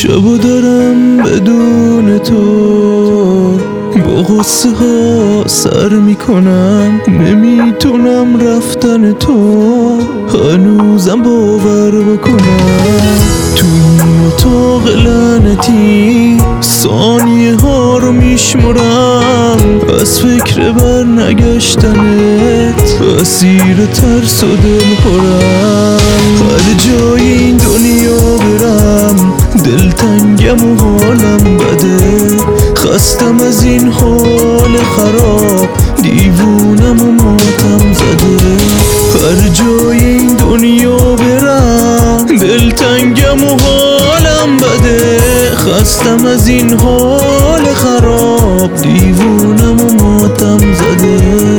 شبو دارم بدون تو، با غصه ها سر میکنم، نمیتونم رفتن تو هنوزم باور بکنم. تو این اتاق لعنتی ثانیه ها رو میشمرم، از فکر بر نگشتنت اسیر ترس و دل خورم. هر جای این دنیا برم دلتنگم و حالم بده، خستم از این حال خراب، دیوونم و ماتم زده. هر جای این دنیا برم دلتنگم و حالم بده، خستم از این حال خراب، دیوونم و ماتم زده.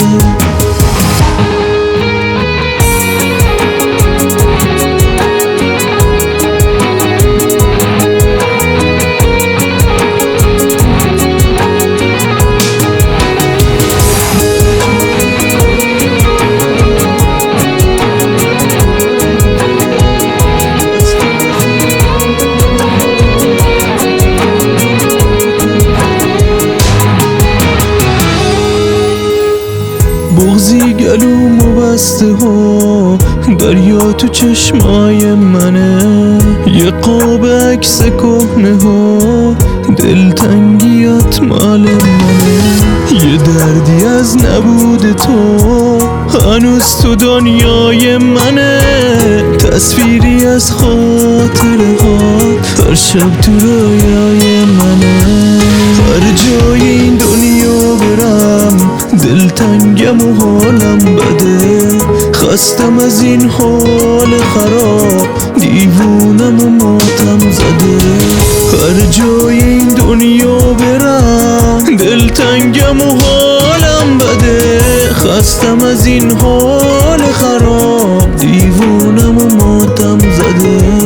بغضی گلوم و بسته ها، دریا تو چشمای منه، یه قاب عکس کهنه ها، دلتنگیات مال منه. یه دردی از نبود تو هنوز تو دنیای منه، تصویری از خاطره ها هر شب تو رویای منه. هر جای این دنیا برم دلتنگم و حالم بده، خستم از این حال خراب، دیوونم و ماتم زده. هر جای این دنیا برم دلتنگم و حالم بده، خستم از این حال خراب، دیوونم و ماتم زده.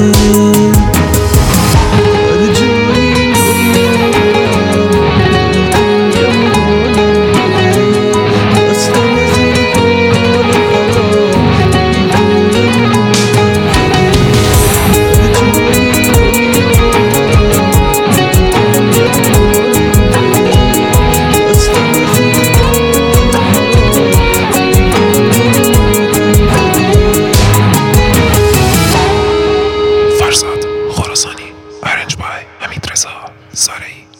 فرزاد خراسانی. Arranged by Hamid Reza Sarei.